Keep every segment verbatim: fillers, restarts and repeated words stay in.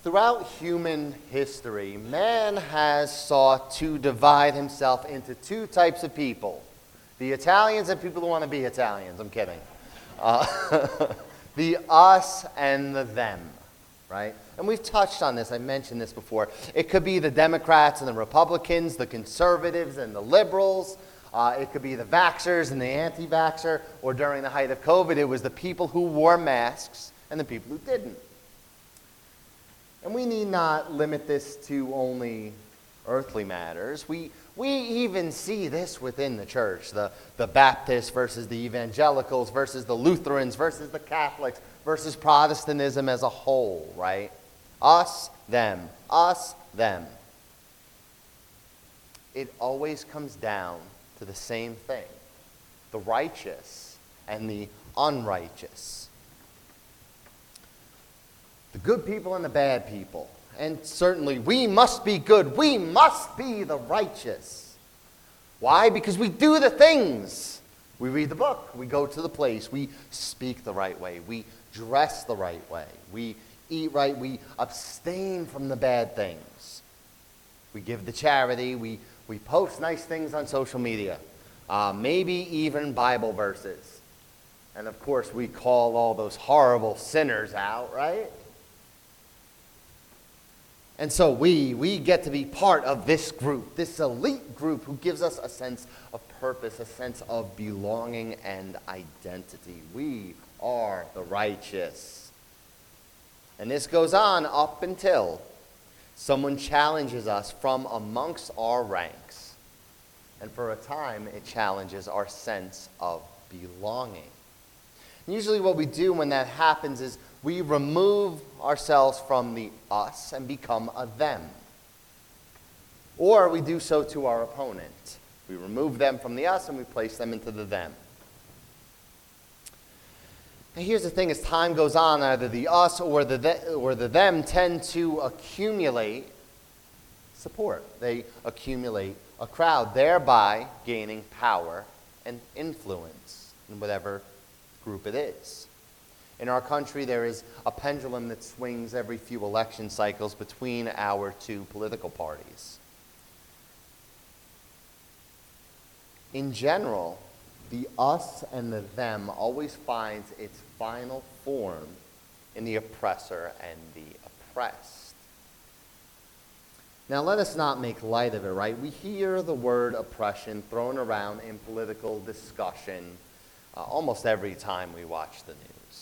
Throughout human history, man has sought to divide himself into two types of people. The Italians and people who want to be Italians. I'm kidding. Uh, the us and the them, right? And we've touched on this. I mentioned this before. It could be the Democrats and the Republicans, the conservatives and the liberals. Uh, it could be the vaxxers and the anti-vaxxer. Or during the height of COVID, it was the people who wore masks and the people who didn't. And we need not limit this to only earthly matters. We we even see this within the church. The, the Baptists versus the evangelicals versus the Lutherans versus the Catholics versus Protestantism as a whole, right? Us, them. Us, them. It always comes down to the same thing. The righteous and the unrighteous. The good people and the bad people. And certainly we must be good. We must be the righteous. Why? Because we do the things. We read the book. We go to the place. We speak the right way. We dress the right way. We eat right. We abstain from the bad things. We give the charity. We, we post nice things on social media. Uh, maybe even Bible verses. And of course we call all those horrible sinners out, right? And so we, we get to be part of this group, this elite group who gives us a sense of purpose, a sense of belonging and identity. We are the righteous. And this goes on up until someone challenges us from amongst our ranks. And for a time, it challenges our sense of belonging. And usually what we do when that happens is we remove ourselves from the us and become a them. Or we do so to our opponent. We remove them from the us and we place them into the them. And here's the thing, as time goes on, either the us or the, the or the them tend to accumulate support. They accumulate a crowd, thereby gaining power and influence in whatever group it is. In our country, there is a pendulum that swings every few election cycles between our two political parties. In general, the us and the them always finds its final form in the oppressor and the oppressed. Now, let us not make light of it, right? We hear the word oppression thrown around in political discussion uh, almost every time we watch the news.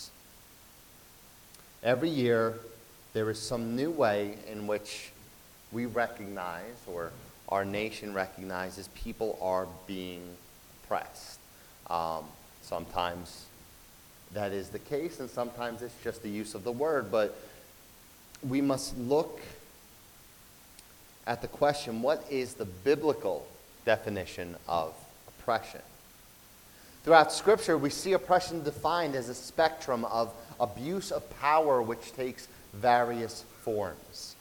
Every year, there is some new way in which we recognize, or our nation recognizes, people are being oppressed. Um, sometimes that is the case, and sometimes it's just the use of the word, but we must look at the question, what is the biblical definition of oppression? Throughout Scripture, we see oppression defined as a spectrum of abuse of power which takes various forms.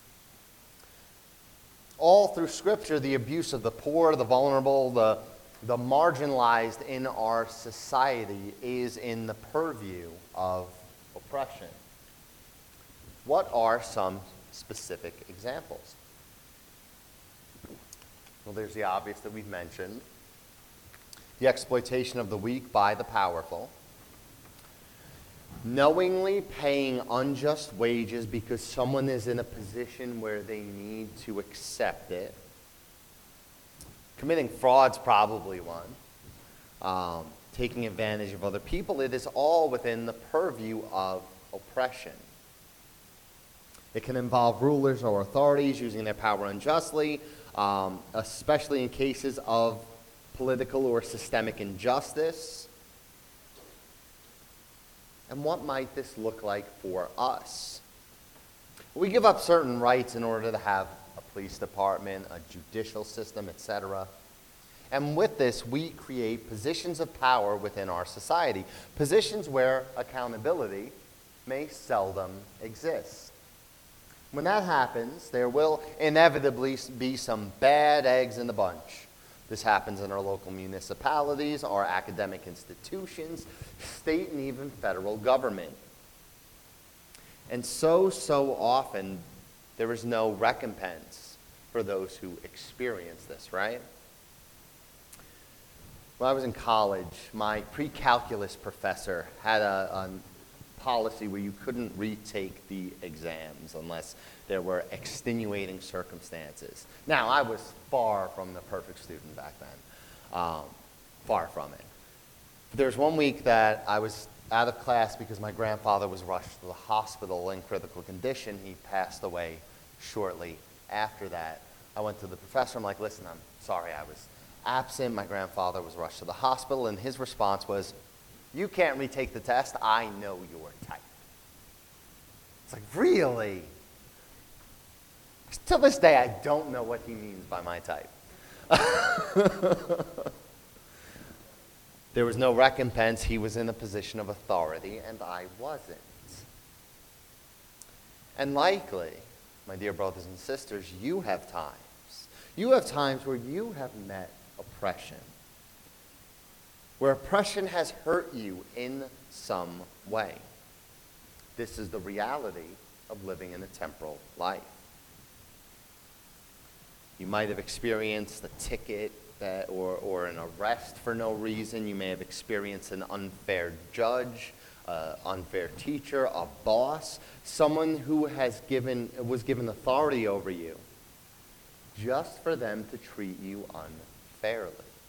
All through Scripture, the abuse of the poor, the vulnerable, the, the marginalized in our society is in the purview of oppression. What are some specific examples? Well, there's the obvious that we've mentioned. The exploitation of the weak by the powerful. Knowingly paying unjust wages because someone is in a position where they need to accept it. Committing fraud's probably one. Um, taking advantage of other people. It is all within the purview of oppression. It can involve rulers or authorities using their power unjustly, um, especially in cases of political or systemic injustice. And what might this look like for us? We give up certain rights in order to have a police department, a judicial system, et cetera. And with this, we create positions of power within our society, positions where accountability may seldom exist. When that happens, there will inevitably be some bad eggs in the bunch. This happens in our local municipalities, our academic institutions, state and even federal government. And so, so often, there is no recompense for those who experience this, right? When I was in college, my pre-calculus professor had a, a policy where you couldn't retake the exams unless there were extenuating circumstances. Now, I was far from the perfect student back then, um, far from it. There was one week that I was out of class because my grandfather was rushed to the hospital in critical condition. He passed away shortly after that. I went to the professor. I'm like, listen, I'm sorry I was absent. My grandfather was rushed to the hospital, and his response was, you can't retake the test. I know your type. It's like, really? Till this day, I don't know what he means by my type. There was no recompense. He was in a position of authority, and I wasn't. And likely, my dear brothers and sisters, you have times. You have times where you have met oppression, where oppression has hurt you in some way. This is the reality of living in a temporal life. You might have experienced a ticket that, or, or an arrest for no reason. You may have experienced an unfair judge, uh, unfair teacher, a boss, someone who has given, was given authority over you just for them to treat you unfairly.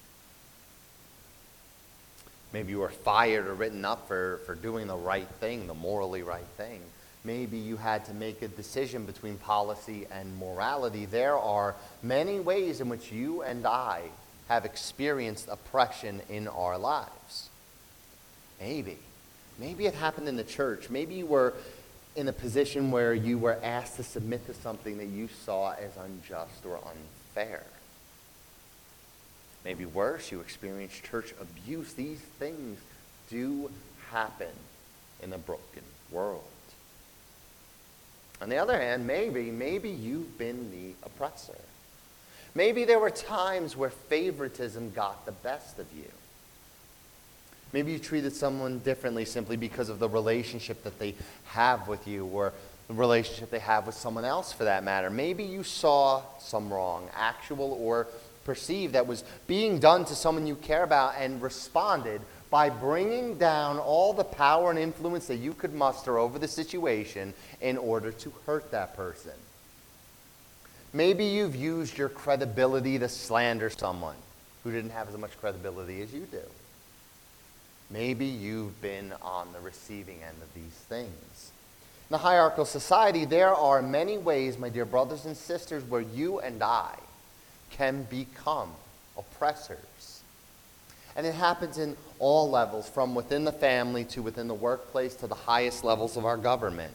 Maybe you were fired or written up for, for doing the right thing, the morally right thing. Maybe you had to make a decision between policy and morality. There are many ways in which you and I have experienced oppression in our lives. Maybe. Maybe it happened in the church. Maybe you were in a position where you were asked to submit to something that you saw as unjust or unfair. Maybe worse, you experienced church abuse. These things do happen in a broken world. On the other hand, maybe, maybe you've been the oppressor. Maybe there were times where favoritism got the best of you. Maybe you treated someone differently simply because of the relationship that they have with you, or the relationship they have with someone else for that matter. Maybe you saw some wrong, actual or perceived, that was being done to someone you care about, and responded by bringing down all the power and influence that you could muster over the situation in order to hurt that person. Maybe you've used your credibility to slander someone who didn't have as much credibility as you do. Maybe you've been on the receiving end of these things. In a hierarchical society, there are many ways, my dear brothers and sisters, where you and I can become oppressors. And it happens in all levels, from within the family to within the workplace to the highest levels of our government.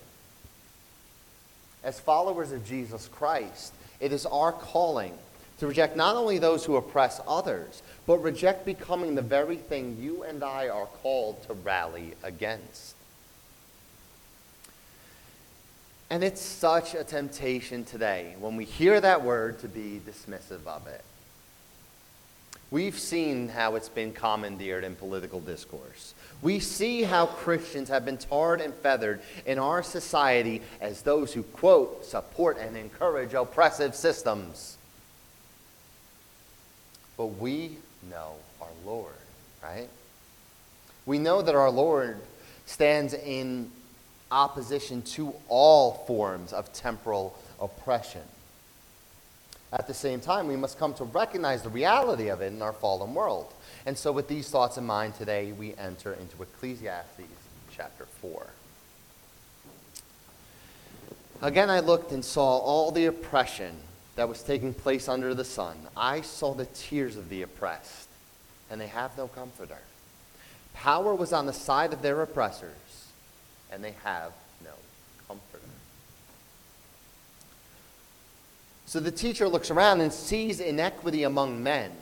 As followers of Jesus Christ, it is our calling to reject not only those who oppress others, but reject becoming the very thing you and I are called to rally against. And it's such a temptation today when we hear that word to be dismissive of it. We've seen how it's been commandeered in political discourse. We see how Christians have been tarred and feathered in our society as those who, quote, support and encourage oppressive systems. But we know our Lord, right? We know that our Lord stands in opposition to all forms of temporal oppression. At the same time, we must come to recognize the reality of it in our fallen world. And so with these thoughts in mind today, we enter into Ecclesiastes chapter four. Again, I looked and saw all the oppression that was taking place under the sun. I saw the tears of the oppressed, and they have no comforter. Power was on the side of their oppressors, and they have no comforter. So the teacher looks around and sees inequity among men.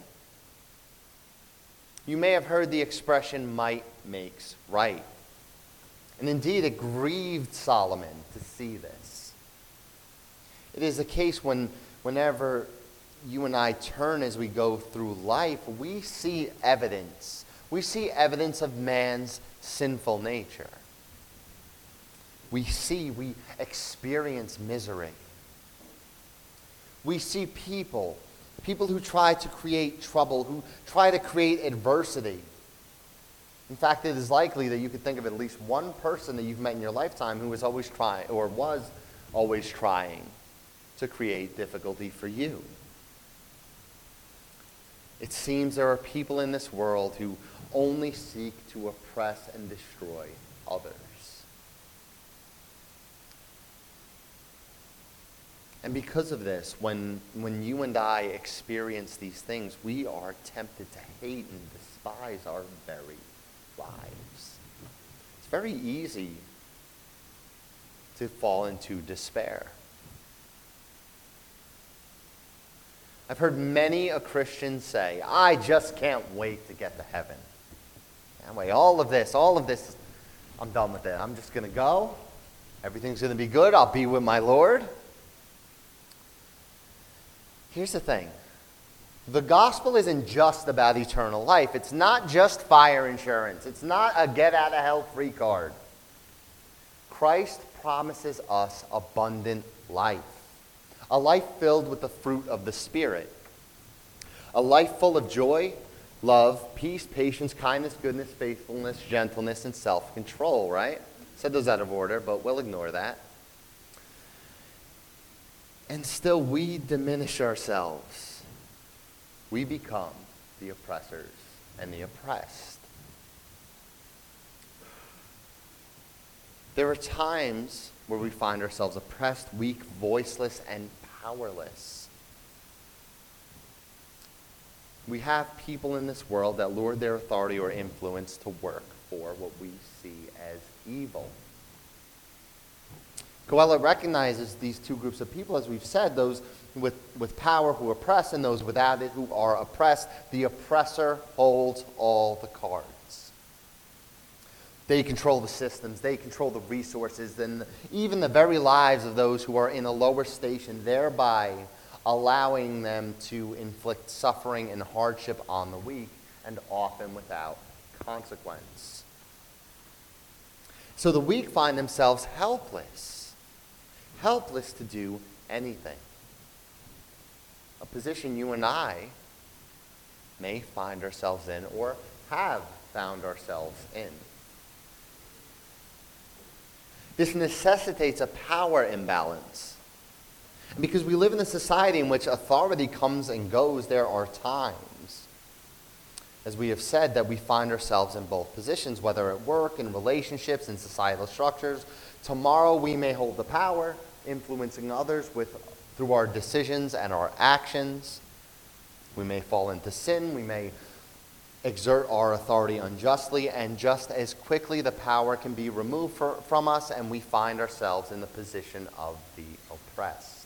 You may have heard the expression, might makes right. And indeed, it grieved Solomon to see this. It is a case when, whenever you and I turn as we go through life, we see evidence. We see evidence of man's sinful nature. we see, we experience misery. We see people, people who try to create trouble, who try to create adversity. In fact, it is likely that you could think of at least one person that you've met in your lifetime who was always trying, or was always trying to create difficulty for you. It seems there are people in this world who only seek to oppress and destroy others. And because of this, when, when you and I experience these things, we are tempted to hate and despise our very lives. It's very easy to fall into despair. I've heard many a Christian say, I just can't wait to get to heaven. Anyway, all of this, all of this, I'm done with it. I'm just going to go. Everything's going to be good. I'll be with my Lord. Here's the thing. The gospel isn't just about eternal life. It's not just fire insurance. It's not a get-out-of-hell-free card. Christ promises us abundant life. A life filled with the fruit of the Spirit. A life full of joy, love, peace, patience, kindness, goodness, faithfulness, gentleness, and self-control, right? Said those out of order, but we'll ignore that. And still we diminish ourselves. We become the oppressors and the oppressed. There are times where we find ourselves oppressed, weak, voiceless, and powerless. We have people in this world that lord their authority or influence to work for what we see as evil. Coelho recognizes these two groups of people, as we've said, those with, with power who oppress and those without it who are oppressed. The oppressor holds all the cards. They control the systems, they control the resources, and even the very lives of those who are in a lower station, thereby allowing them to inflict suffering and hardship on the weak, and often without consequence. So the weak find themselves helpless. Helpless to do anything. A position you and I may find ourselves in or have found ourselves in. This necessitates a power imbalance. And because we live in a society in which authority comes and goes, there are times, as we have said, that we find ourselves in both positions, whether at work, in relationships, in societal structures. Tomorrow we may hold the power, influencing others with through our decisions and our actions. We may fall into sin. We may exert our authority unjustly, and just as quickly the power can be removed for, from us, and we find ourselves in the position of the oppressed.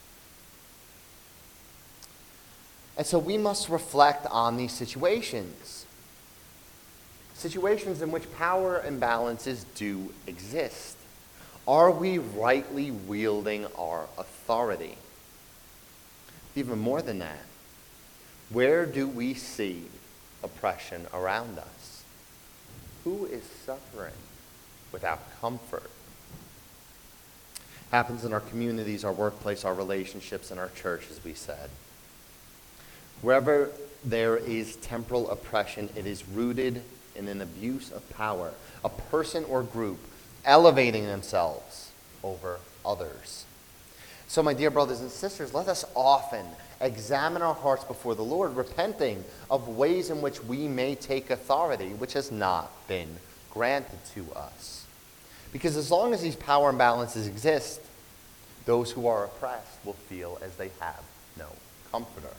And so we must reflect on these situations. Situations in which power imbalances do exist. Are we rightly wielding our authority? Even more than that, where do we see oppression around us? Who is suffering without comfort? Happens in our communities, our workplace, our relationships, and our church, as we said. Wherever there is temporal oppression, it is rooted in an abuse of power, a person or group elevating themselves over others. So, my dear brothers and sisters, let us often examine our hearts before the Lord, repenting of ways in which we may take authority which has not been granted to us. Because as long as these power imbalances exist, those who are oppressed will feel as they have no comforter.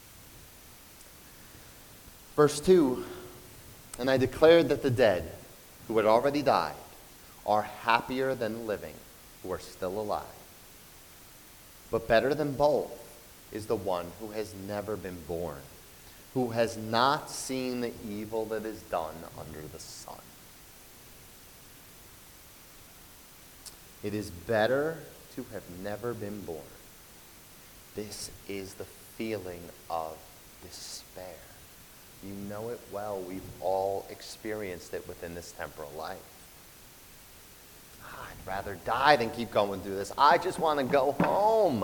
Verse two, and I declared that the dead who had already died are happier than living who are still alive. But better than both is the one who has never been born, who has not seen the evil that is done under the sun. It is better to have never been born. This is the feeling of despair. You know it well. We've all experienced it within this temporal life. I'd rather die than keep going through this. I just want to go home.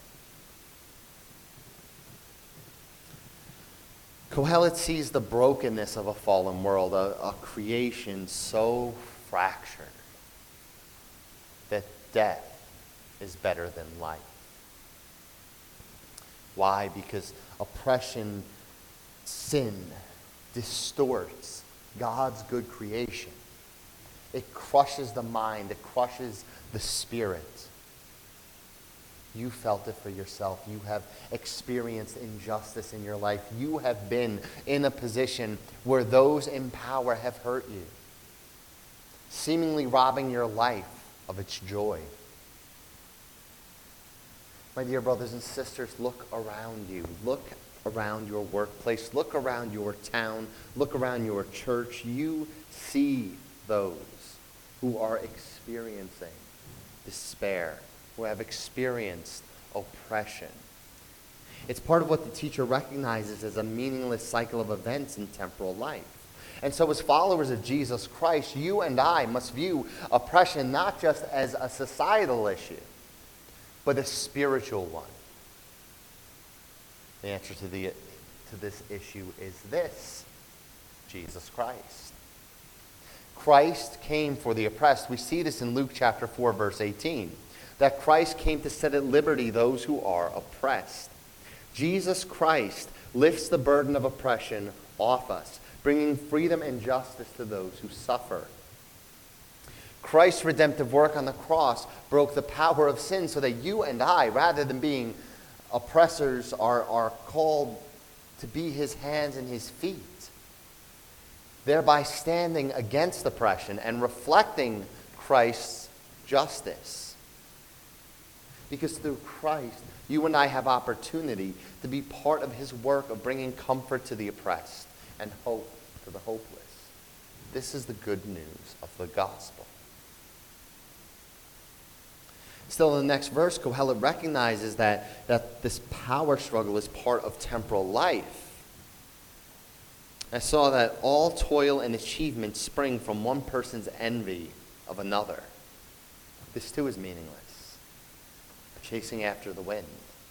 Kohelet sees the brokenness of a fallen world, a, a creation so fractured that death is better than life. Why? Because oppression, sin, distorts God's good creation. It crushes the mind. It crushes the spirit. You felt it for yourself. You have experienced injustice in your life. You have been in a position where those in power have hurt you, seemingly robbing your life of its joy. My dear brothers and sisters, look around you. Look around your workplace. Look around your town. Look around your church. You see those who are experiencing despair, who have experienced oppression. It's part of what the teacher recognizes as a meaningless cycle of events in temporal life. And so as followers of Jesus Christ, you and I must view oppression not just as a societal issue, but a spiritual one. The answer to, the, to this issue is this: Jesus Christ. Christ came for the oppressed. We see this in Luke chapter four, verse eighteen. That Christ came to set at liberty those who are oppressed. Jesus Christ lifts the burden of oppression off us, bringing freedom and justice to those who suffer. Christ's redemptive work on the cross broke the power of sin so that you and I, rather than being oppressors, are, are called to be his hands and his feet, thereby standing against oppression and reflecting Christ's justice. Because through Christ, you and I have opportunity to be part of his work of bringing comfort to the oppressed and hope to the hopeless. This is the good news of the gospel. Still, in the next verse, Kohelet recognizes that, that this power struggle is part of temporal life. I saw that all toil and achievement spring from one person's envy of another. This too is meaningless, chasing after the wind.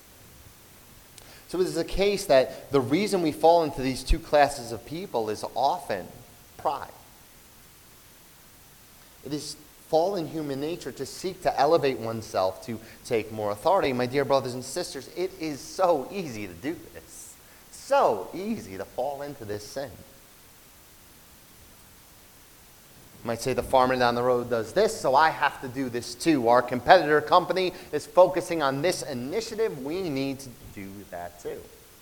So it is a case that the reason we fall into these two classes of people is often pride. It is fallen human nature to seek to elevate oneself, to take more authority. My dear brothers and sisters, it is so easy to do this. So easy to fall into this sin. You might say the farmer down the road does this, so I have to do this too. Our competitor company is focusing on this initiative. We need to do that too.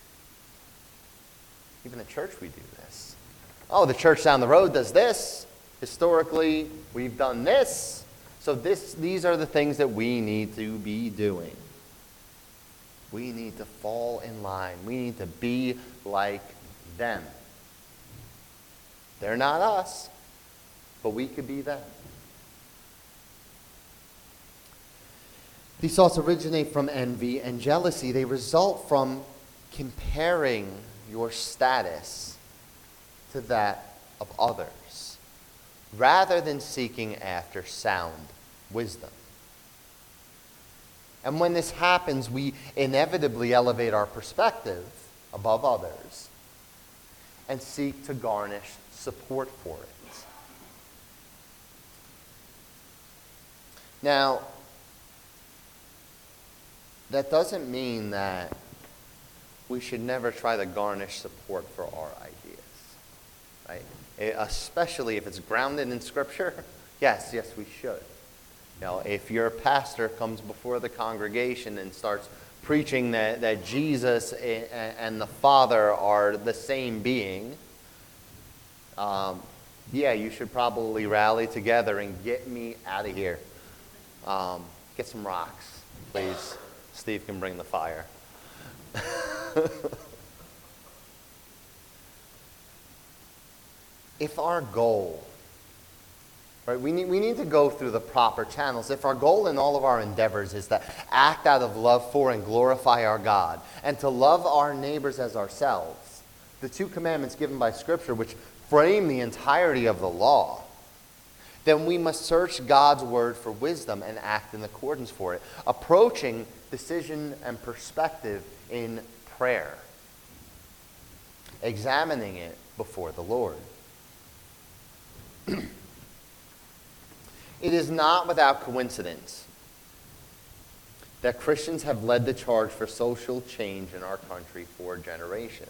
Even at church we do this. Oh, the church down the road does this. Historically, we've done this. So this, these are the things that we need to be doing. We need to fall in line. We need to be like them. They're not us, but we could be them. These thoughts originate from envy and jealousy. They result from comparing your status to that of others, rather than seeking after sound wisdom. And when this happens, we inevitably elevate our perspective above others and seek to garnish support for it. Now, that doesn't mean that we should never try to garnish support for our ideas, right? Especially if it's grounded in Scripture. Yes, yes, we should. You know, if your pastor comes before the congregation and starts preaching that, that Jesus and the Father are the same being, um, yeah, you should probably rally together and get me out of here. Um, get some rocks, please. Steve can bring the fire. If our goal, right, we need, we need to go through the proper channels. If our goal in all of our endeavors is to act out of love for and glorify our God, and to love our neighbors as ourselves, the two commandments given by Scripture, which frame the entirety of the law, then we must search God's word for wisdom and act in accordance for it, approaching decision and perspective in prayer, examining it before the Lord. It is not without coincidence that Christians have led the charge for social change in our country for generations.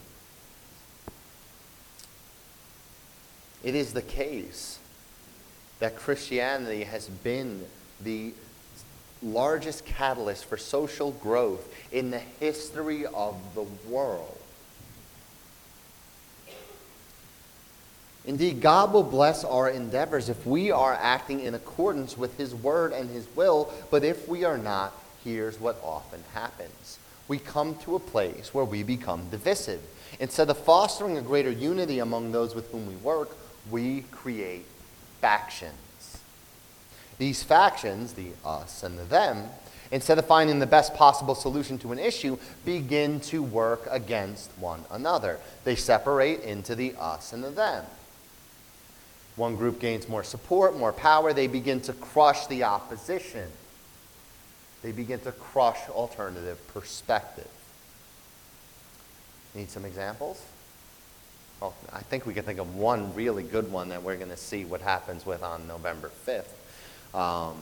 It is the case that Christianity has been the largest catalyst for social growth in the history of the world. Indeed, God will bless our endeavors if we are acting in accordance with His word and His will, but if we are not, here's what often happens. We come to a place where we become divisive. Instead of fostering a greater unity among those with whom we work, we create factions. These factions, the us and the them, instead of finding the best possible solution to an issue, begin to work against one another. They separate into the us and the them. One group gains more support, more power. They begin to crush the opposition. They begin to crush alternative perspective. Need some examples? Well, I think we can think of one really good one that we're going to see what happens with on November fifth. Um,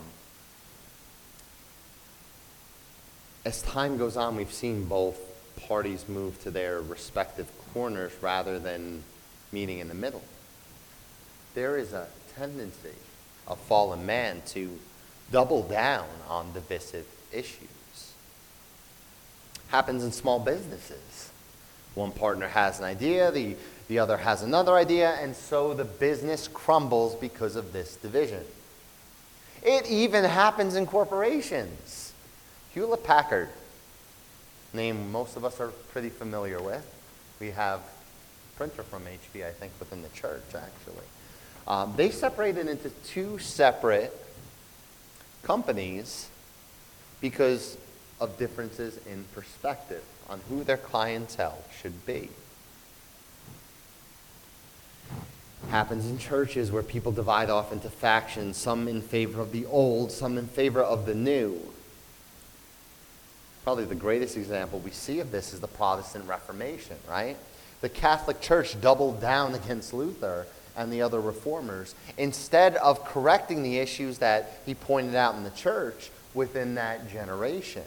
as time goes on, we've seen both parties move to their respective corners rather than meeting in the middle. There is a tendency of fallen man to double down on divisive issues. Happens in small businesses. One partner has an idea, the, the other has another idea, and so the business crumbles because of this division. It even happens in corporations. Hewlett Packard, name most of us are pretty familiar with. We have a printer from H P, I think, within the church, actually. Um, they separated into two separate companies because of differences in perspective on who their clientele should be. Happens in churches where people divide off into factions, some in favor of the old, some in favor of the new. Probably the greatest example we see of this is the Protestant Reformation, right? The Catholic Church doubled down against Luther and the other reformers instead of correcting the issues that he pointed out in the church within that generation.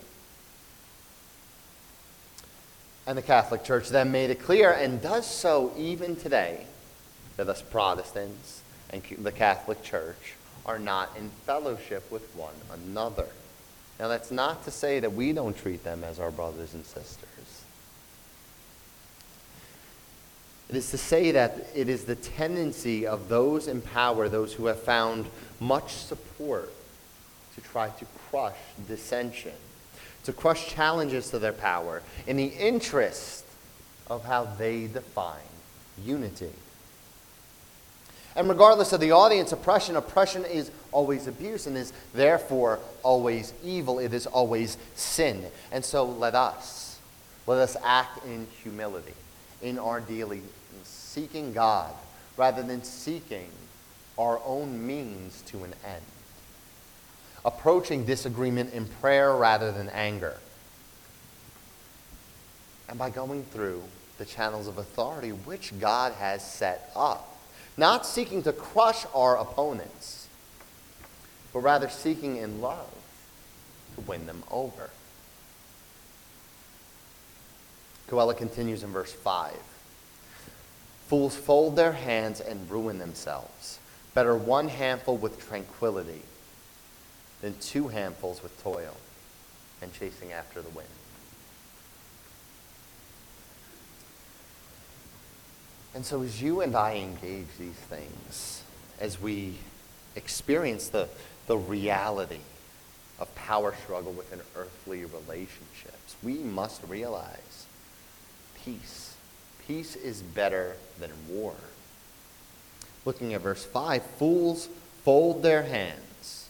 And the Catholic Church then made it clear, and does so even today, that us Protestants and the Catholic Church are not in fellowship with one another. Now, that's not to say that we don't treat them as our brothers and sisters. It is to say that it is the tendency of those in power, those who have found much support, to try to crush dissension, to crush challenges to their power in the interest of how they define unity. And regardless of the audience, oppression, oppression is always abuse and is therefore always evil. It is always sin. And so let us, let us act in humility in our dealings, seeking God rather than seeking our own means to an end. Approaching disagreement in prayer rather than anger. And by going through the channels of authority which God has set up. Not seeking to crush our opponents, but rather seeking in love to win them over. Coelho continues in verse five. Fools fold their hands and ruin themselves. Better one handful with tranquility than two handfuls with toil and chasing after the wind. And so as you and I engage these things, as we experience the, the reality of power struggle within earthly relationships, we must realize peace. Peace is better than war. Looking at verse five, fools fold their hands.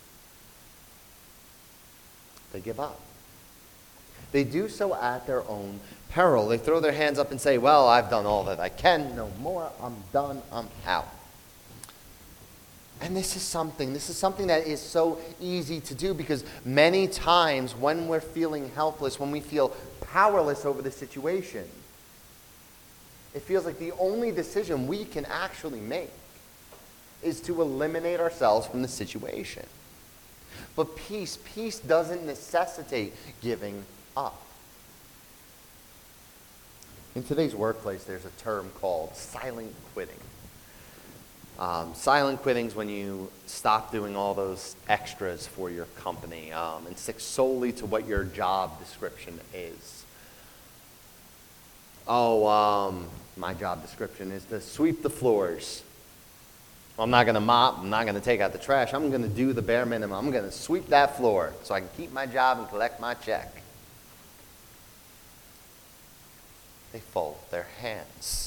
They give up. They do so at their own peril. They throw their hands up and say, well, I've done all that I can. No more. I'm done. I'm out. And this is something, this is something that is so easy to do because many times when we're feeling helpless, when we feel powerless over the situation, it feels like the only decision we can actually make is to eliminate ourselves from the situation. But peace, peace doesn't necessitate giving up. In today's workplace, there's a term called silent quitting. Um, silent quitting is when you stop doing all those extras for your company um, and stick solely to what your job description is. Oh, um, my job description is to sweep the floors. Well, I'm not going to mop. I'm not going to take out the trash. I'm going to do the bare minimum. I'm going to sweep that floor so I can keep my job and collect my check. They fold their hands.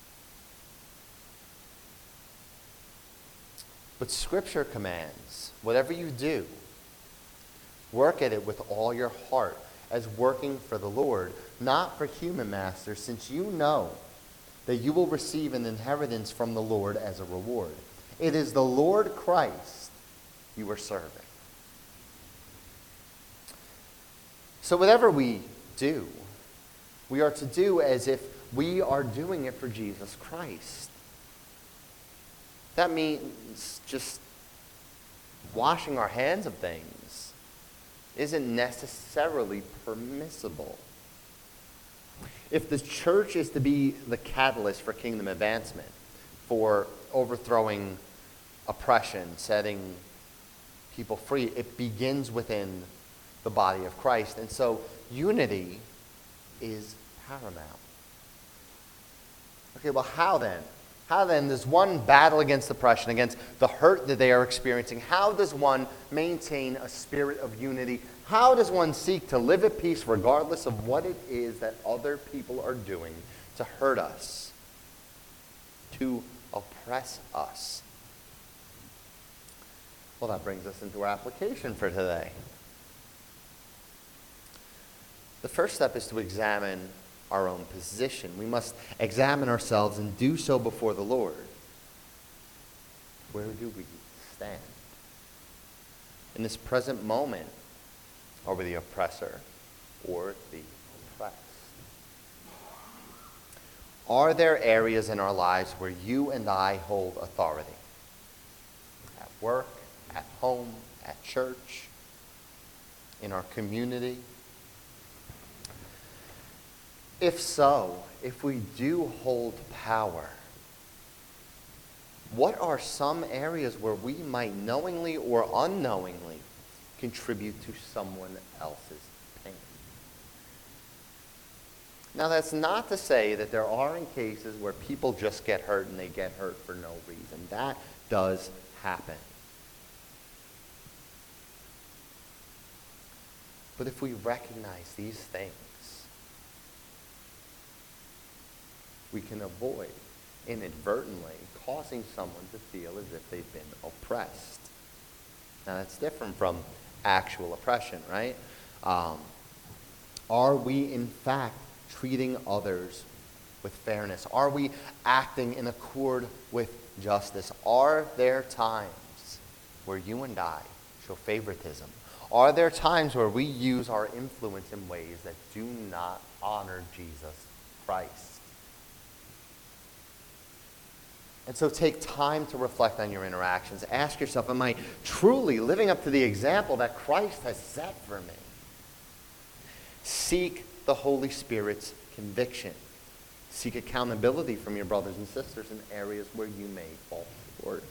But Scripture commands, whatever you do, work at it with all your heart as working for the Lord, not for human masters, since you know that you will receive an inheritance from the Lord as a reward. It is the Lord Christ you are serving. So whatever we do, we are to do as if we are doing it for Jesus Christ. That means just washing our hands of things isn't necessarily permissible. If the church is to be the catalyst for kingdom advancement, for overthrowing oppression, setting people free, it begins within the body of Christ. And so unity is paramount. Okay, well, how then? How then does one battle against oppression, against the hurt that they are experiencing? How does one maintain a spirit of unity? How does one seek to live at peace regardless of what it is that other people are doing to hurt us, to oppress us? Well, that brings us into our application for today. The first step is to examine our own position. We must examine ourselves and do so before the Lord. Where do we stand? In this present moment, are we the oppressor or the oppressed? Are there areas in our lives where you and I hold authority? At work, at home, at church, in our community? If so, if we do hold power, what are some areas where we might knowingly or unknowingly contribute to someone else's pain? Now, that's not to say that there aren't cases where people just get hurt and they get hurt for no reason. That does happen. But if we recognize these things, we can avoid inadvertently causing someone to feel as if they've been oppressed. Now, that's different from actual oppression, right? Um, are we, in fact, treating others with fairness? Are we acting in accord with justice? Are there times where you and I show favoritism? Are there times where we use our influence in ways that do not honor Jesus Christ? And so take time to reflect on your interactions. Ask yourself, am I truly living up to the example that Christ has set for me? Seek the Holy Spirit's conviction. Seek accountability from your brothers and sisters in areas where you may fall short.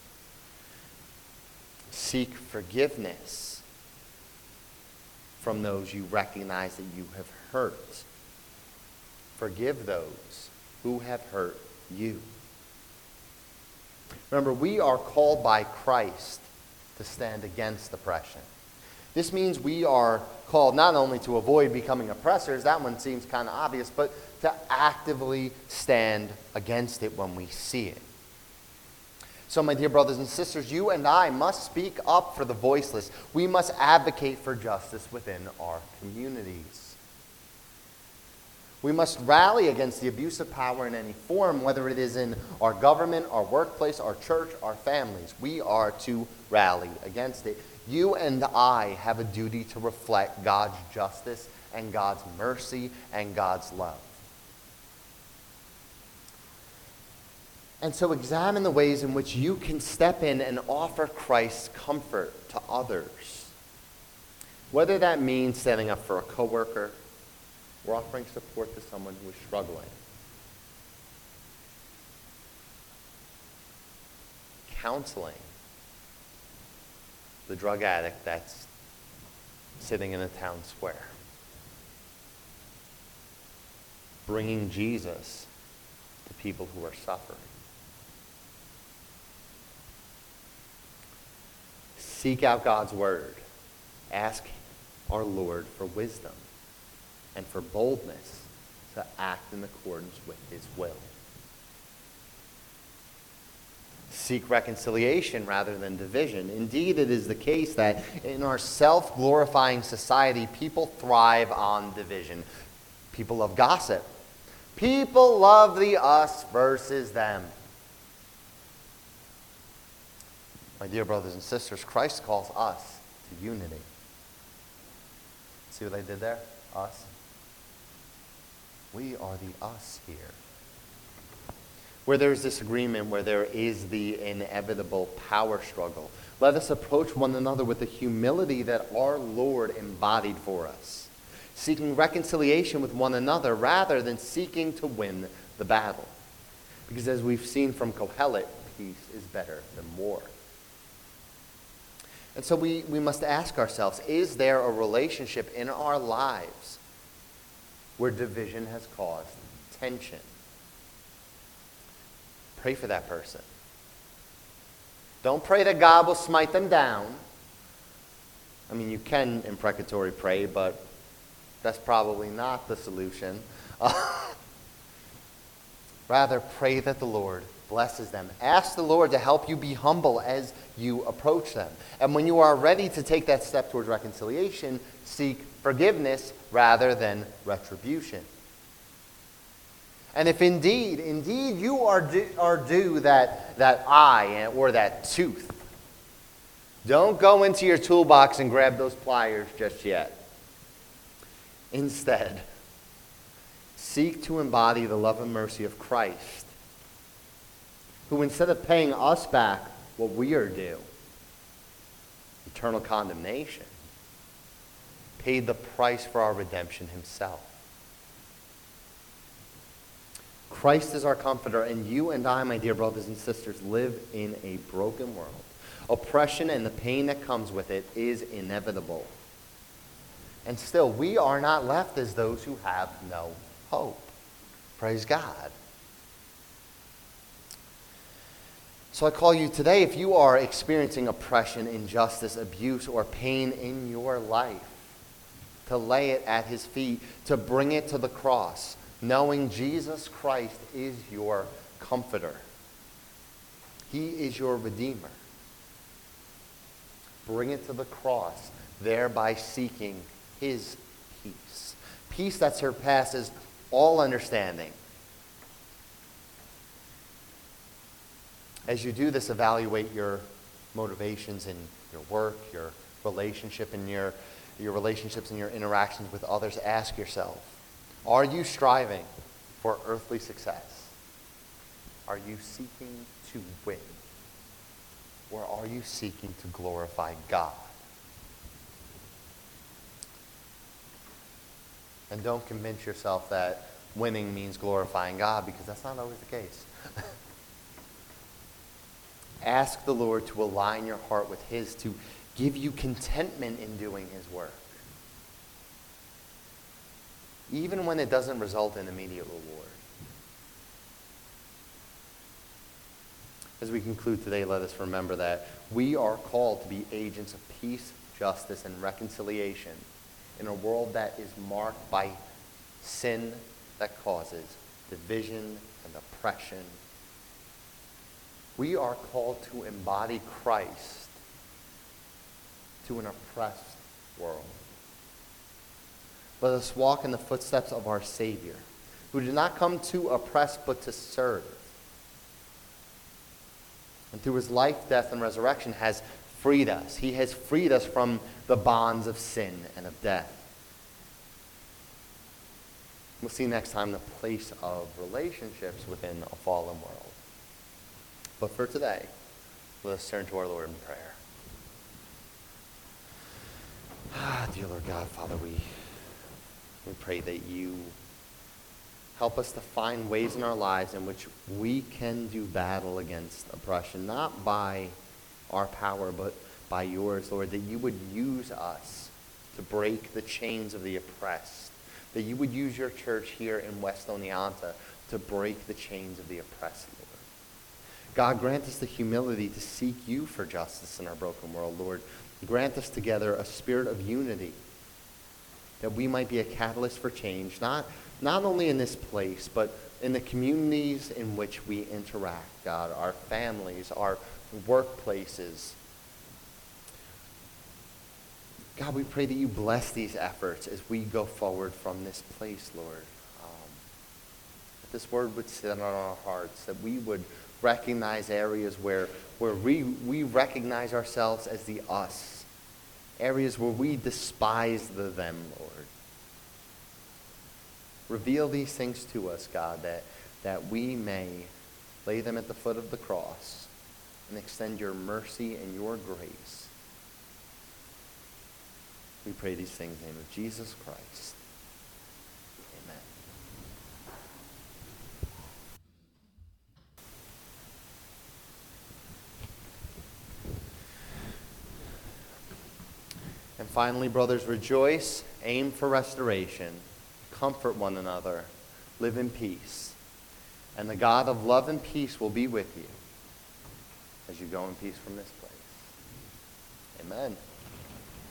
Seek forgiveness from those you recognize that you have hurt. Forgive those who have hurt you. Remember, we are called by Christ to stand against oppression. This means we are called not only to avoid becoming oppressors, that one seems kind of obvious, but to actively stand against it when we see it. So, my dear brothers and sisters, you and I must speak up for the voiceless. We must advocate for justice within our communities. We must rally against the abuse of power in any form, whether it is in our government, our workplace, our church, our families. We are to rally against it. You and I have a duty to reflect God's justice and God's mercy and God's love. And so examine the ways in which you can step in and offer Christ's comfort to others. Whether that means standing up for a coworker or offering support to someone who is struggling. Counseling the drug addict that's sitting in a town square. Bringing Jesus to people who are suffering. Seek out God's word. Ask our Lord for wisdom and for boldness to act in accordance with his will. Seek reconciliation rather than division. Indeed, it is the case that in our self-glorifying society, people thrive on division. People love gossip. People love the us versus them. My dear brothers and sisters, Christ calls us to unity. See what I did there? Us. We are the us here. Where there is disagreement, where there is the inevitable power struggle, let us approach one another with the humility that our Lord embodied for us, seeking reconciliation with one another rather than seeking to win the battle. Because as we've seen from Kohelet, peace is better than war. And so we, we must ask ourselves, is there a relationship in our lives where division has caused tension? Pray for that person. Don't pray that God will smite them down. I mean, you can imprecatory pray, but that's probably not the solution. Uh, rather, pray that the Lord blesses them. Ask the Lord to help you be humble as you approach them. And when you are ready to take that step towards reconciliation, seek forgiveness rather than retribution. And if indeed, indeed you are due, are due that, that eye or that tooth, don't go into your toolbox and grab those pliers just yet. Instead, seek to embody the love and mercy of Christ, who instead of paying us back what we are due, eternal condemnation, paid the price for our redemption himself. Christ is our comforter, and you and I, my dear brothers and sisters, live in a broken world. Oppression and the pain that comes with it is inevitable. And still, we are not left as those who have no hope. Praise God. So I call you today, if you are experiencing oppression, injustice, abuse, or pain in your life, to lay it at his feet, to bring it to the cross, knowing Jesus Christ is your comforter. He is your redeemer. Bring it to the cross, thereby seeking his peace. Peace that surpasses all understanding. As you do this, evaluate your motivations in your work, your relationship, and your, your relationships and your interactions with others. Ask yourself, are you striving for earthly success? Are you seeking to win? Or are you seeking to glorify God? And don't convince yourself that winning means glorifying God, because that's not always the case. Ask the Lord to align your heart with his, to give you contentment in doing his work, even when it doesn't result in immediate reward. As we conclude today, let us remember that we are called to be agents of peace, justice, and reconciliation in a world that is marked by sin that causes division and oppression. We are called to embody Christ to an oppressed world. Let us walk in the footsteps of our Savior, who did not come to oppress but to serve. And through his life, death, and resurrection has freed us. He has freed us from the bonds of sin and of death. We'll see next time the place of relationships within a fallen world. But for today, let us turn to our Lord in prayer. Ah, dear Lord God, Father, we, we pray that you help us to find ways in our lives in which we can do battle against oppression, not by our power, but by yours, Lord, that you would use us to break the chains of the oppressed, that you would use your church here in West Oneonta to break the chains of the oppressed, Lord. God, grant us the humility to seek you for justice in our broken world, Lord. Grant us together a spirit of unity, that we might be a catalyst for change, not, not only in this place, but in the communities in which we interact, God, our families, our workplaces. God, we pray that you bless these efforts as we go forward from this place, Lord. Um, that this word would sit on our hearts, that we would recognize areas where, where we, we recognize ourselves as the us, areas where we despise the them, Lord. Reveal these things to us, God, that, that we may lay them at the foot of the cross and extend your mercy and your grace. We pray these things in the name of Jesus Christ. Amen. And finally, brothers, rejoice, aim for restoration, comfort one another, live in peace. And the God of love and peace will be with you as you go in peace from this place. Amen.